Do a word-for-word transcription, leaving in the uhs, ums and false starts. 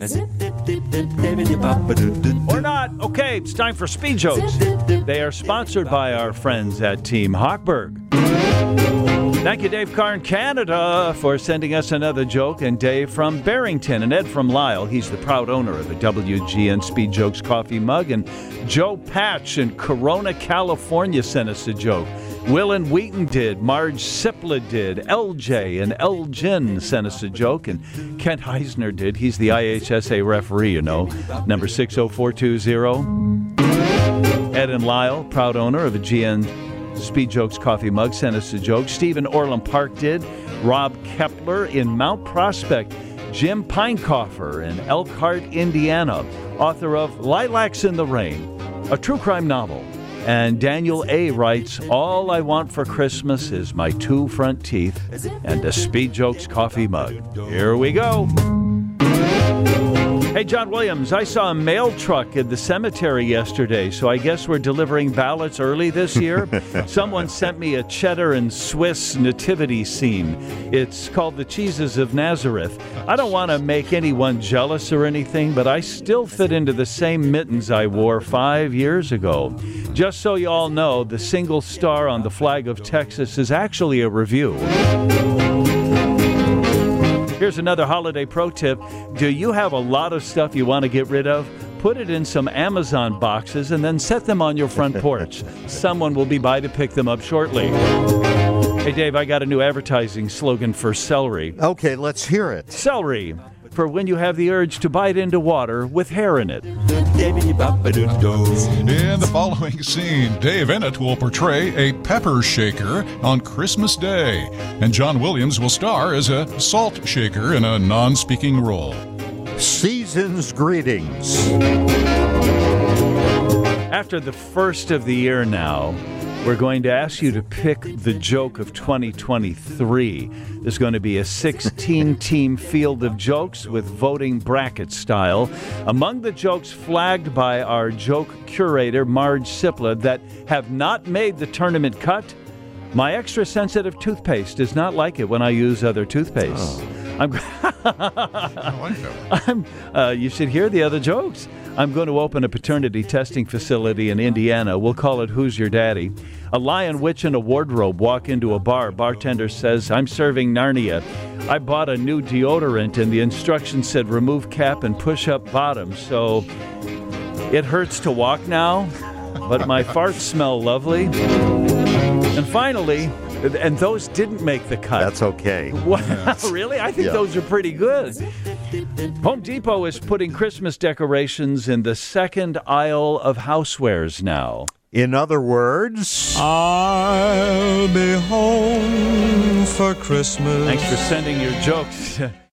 Or not. Okay, it's time for Speed Jokes. They are sponsored by our friends at Team Hochberg. Thank you, Dave Carr in Canada, for sending us another joke, and Dave from Barrington, and Ed from Lyle. He's the proud owner of a W G N Speed Jokes coffee mug, and Joe Patch in Corona, California sent us a joke. Will and Wheaton did, Marge Sipla did, L J and Elgin sent us a joke, and Kent Heisner did. He's the I H S A referee, you know, number six oh four two zero. Ed and Lyle, proud owner of a G N Speed Jokes coffee mug, sent us a joke. Stephen Orland Park did. Rob Kepler in Mount Prospect. Jim Pinecoffer in Elkhart, Indiana, author of Lilacs in the Rain, a true crime novel. And Daniel A. writes, all I want for Christmas is my two front teeth and a Speed Jokes coffee mug. Here we go. Hey, John Williams, I saw a mail truck at the cemetery yesterday, so I guess we're delivering ballots early this year. Someone sent me a cheddar and Swiss nativity scene. It's called The Cheeses of Nazareth. I don't want to make anyone jealous or anything, but I still fit into the same mittens I wore five years ago. Just so you all know, the single star on the flag of Texas is actually a review. Here's another holiday pro tip. Do you have a lot of stuff you want to get rid of? Put it in some Amazon boxes and then set them on your front porch. Someone will be by to pick them up shortly. Hey, Dave, I got a new advertising slogan for celery. Okay, let's hear it. Celery, for when you have the urge to bite into water with hair in it. In the following scene, Dave Ennett will portray a pepper shaker on Christmas Day, and John Williams will star as a salt shaker in a non-speaking role. Season's greetings. After the first of the year now, we're going to ask you to pick the joke of twenty twenty-three. There's going to be a sixteen-team field of jokes with voting bracket style. Among the jokes flagged by our joke curator, Marge Sipla, that have not made the tournament cut, my extra sensitive toothpaste does not like it when I use other toothpaste. Oh. I'm, I like that one. I'm, uh, you should hear the other jokes. I'm going to open a paternity testing facility in Indiana. We'll call it Who's Your Daddy? A lion, witch, and a wardrobe walk into a bar. Bartender says, I'm serving Narnia. I bought a new deodorant, and the instructions said remove cap and push up bottom. So it hurts to walk now, but my farts smell lovely. And finally, and those didn't make the cut. That's okay. Wow, really? I think Yeah. those are pretty good. Home Depot is putting Christmas decorations in the second aisle of housewares now. In other words, I'll be home for Christmas. Thanks for sending your jokes.